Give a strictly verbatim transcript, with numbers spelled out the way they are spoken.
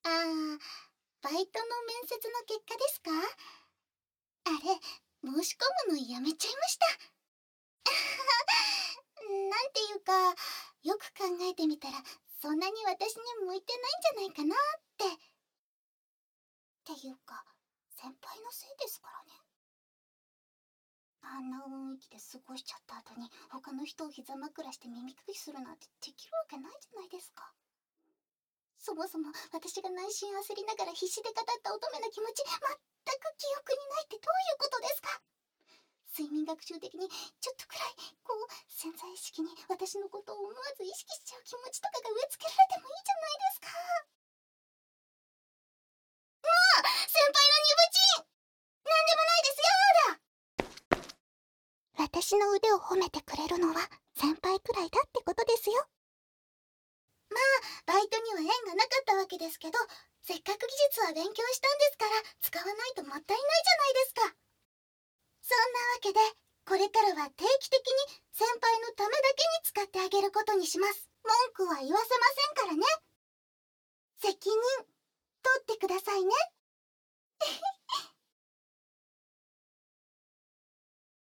あー、バイトの面接の結果ですか？あれ、申し込むのやめちゃいました。なんていうか、よく考えてみたら、そんなに私に向いてないんじゃないかなって。っていうか、先輩のせいですからね。あんな雰囲気で過ごしちゃった後に、他の人を膝枕して耳かきするなんてできるわけないじゃないですか。そもそも私が内心焦りながら必死で語った乙女の気持ち、全く記憶にないってどういうことですか？睡眠学習的にちょっとくらいこう潜在意識に私のことを思わず意識しちゃう気持ちとかが植え付けられてもいいじゃないですか。先輩のニブチン、なんでもないですよーだ。私の腕を褒めてくれるのは先輩くらいだってことですよ。まあバイトには縁がなかったわけですけど、せっかく技術は勉強したんですから使わないともったいないじゃないですか。そんなわけで、これからは定期的に先輩のためだけに使ってあげることにします。文句は言わせませんからね。